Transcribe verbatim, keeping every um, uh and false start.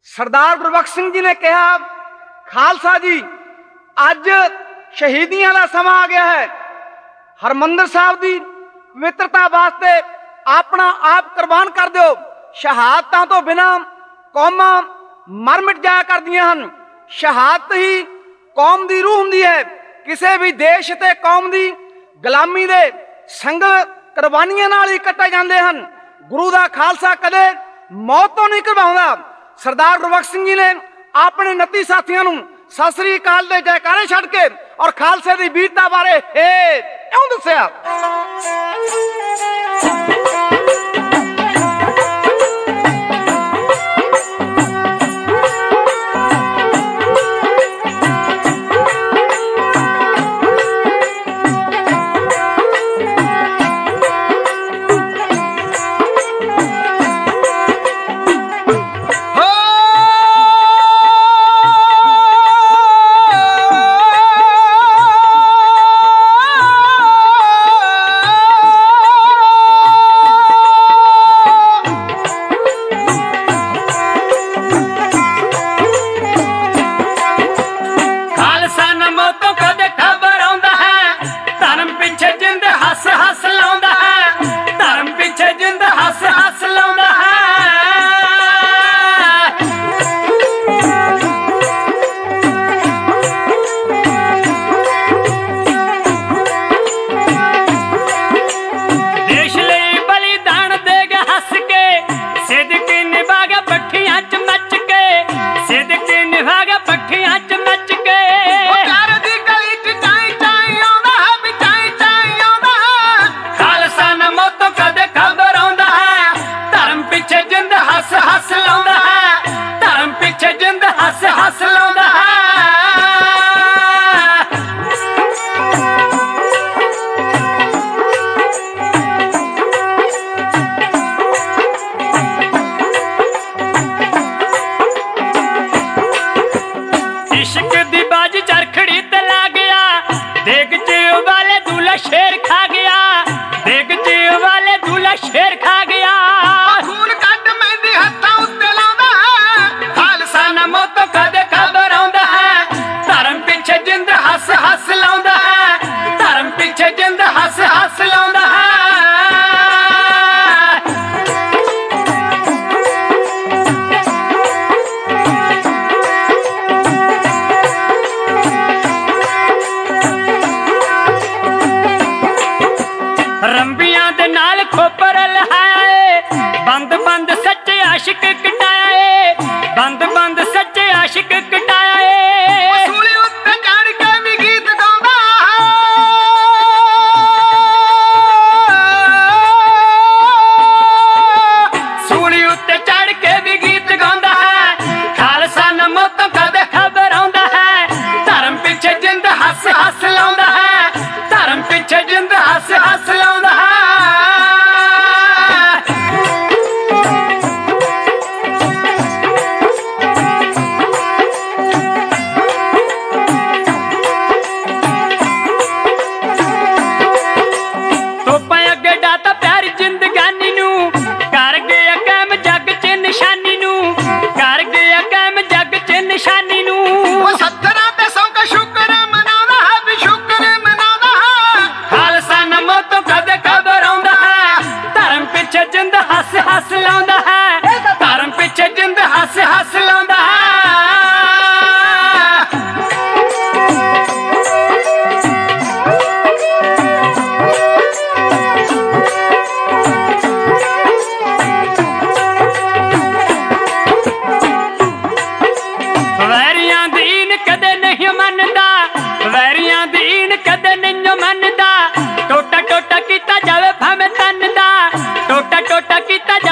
सरदार गुरबख्श सिंह जी ने कहा, खालसा जी अज शहीदियां का समा आ गया है। हरमंदिर साहब की पवित्रता वास्ते अपना आप कुर्बान कर दो। शहादतां तो बिना कौमां मर मिट जाया करदियां हन। शहादत ही कौम की रूह हुंदी है। किसी भी देश ते कौम की गुलामी दे संगल कुर्बानियां नाल ही कट्टे जांदे हन। गुरु दा खालसा कदे मौत तो नहीं करवाउंदा। सरदार गुरबख्श सिंह जी ने अपने उनतीस साथियों नूं सत श्री अकाल दे जयकारे छड्ड के और खालसे की वीरता बारे ए क्यों दस्सिया। टोटा टोटा किता जावे भावे तन दा, टोटा टोटा किता